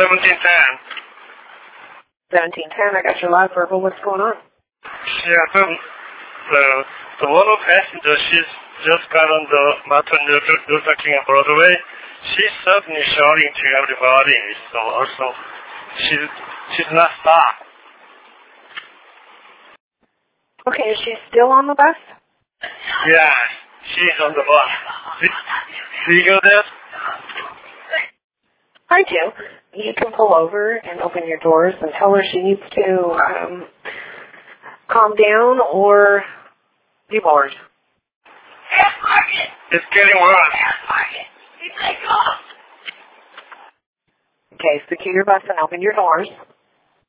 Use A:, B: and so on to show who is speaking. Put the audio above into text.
A: 1710, I got your live verbal. What's going on?
B: Yeah, the one passenger, she's just got on the Martin Luther King Broadway. She's certainly shouting to everybody, so also she's not stopped.
A: Okay, is she still on the bus?
B: Yeah, she's on the bus. Do you hear that?
A: I do. You can pull over and open your doors and tell her she needs to calm down or be bored.
B: It's getting worse.
A: Okay, secure your bus and open your doors.